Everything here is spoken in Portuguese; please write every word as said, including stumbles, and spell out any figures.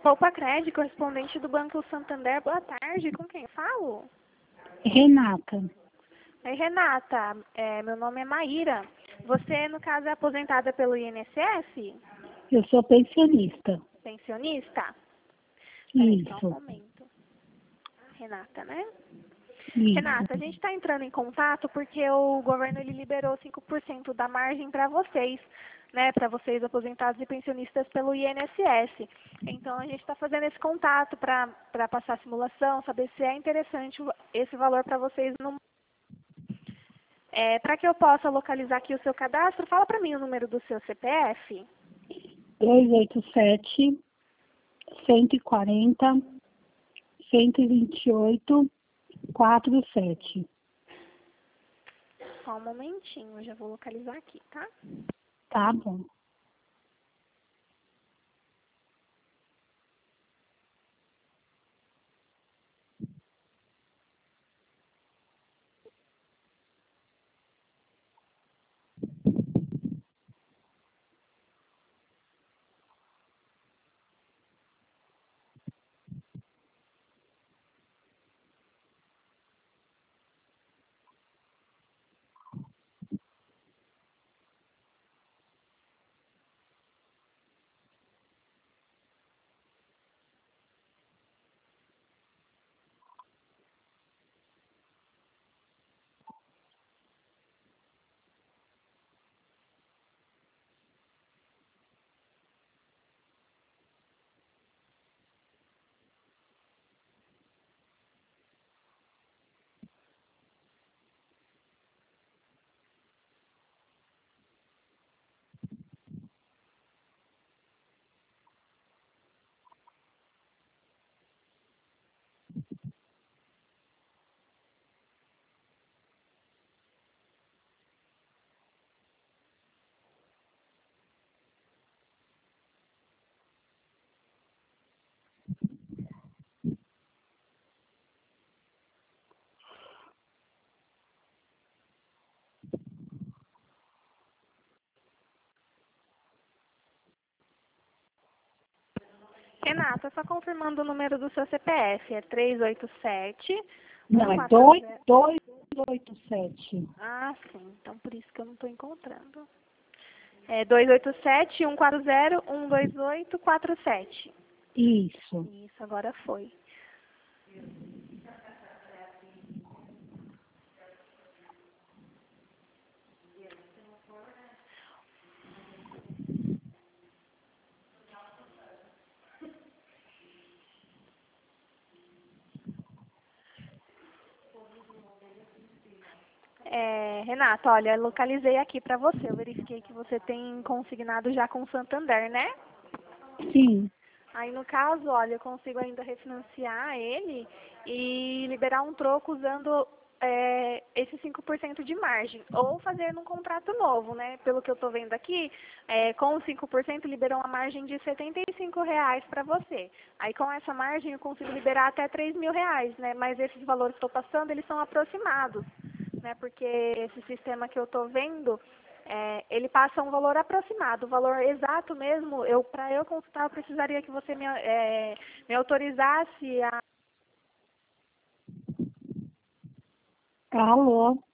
Poupa Cred, correspondente do Banco Santander. Boa tarde, com quem eu falo? Renata. Oi, Renata. É, meu nome é Maíra. Você, no caso, é aposentada pelo I N S S? Eu sou pensionista. Pensionista? Peraí, só um Isso, momento. Renata, né? isso. Renata, a gente está entrando em contato porque o governo ele liberou cinco por cento da margem para vocês, né, para vocês aposentados e pensionistas pelo I N S S. Então, a gente está fazendo esse contato para para passar a simulação, saber se é interessante o- esse valor para vocês. No, é, para que eu possa localizar aqui o seu cadastro, fala para mim o número do seu C P F. dois oito sete, cento e quarenta, cento e vinte e oito, quarenta e sete. Só um momentinho, eu já vou localizar aqui, tá? Tá bom. Renata, só confirmando o número do seu C P F, é três oito sete, Não, é um quatro dois zero. dois oito sete. Ah, sim, então por isso que eu não estou encontrando. É dois oito sete, um quatro zero, um dois oito, quatro sete. Isso. Isso, agora foi. É, Renata, olha, localizei aqui para você. Eu verifiquei que você tem consignado já com o Santander, né? Sim. Aí, no caso, olha, eu consigo ainda refinanciar ele e liberar um troco usando é, esses cinco por cento de margem. Ou fazer num contrato novo, né? Pelo que eu estou vendo aqui, é, com os cinco por cento liberam uma margem de setenta e cinco reais para você. Aí, com essa margem, eu consigo liberar até três mil reais, né? Mas esses valores que eu estou passando, eles são aproximados, né? Porque esse sistema que eu estou vendo, é, ele passa um valor aproximado. O valor exato mesmo, eu para eu consultar, eu precisaria que você me, é, me autorizasse a... Alô?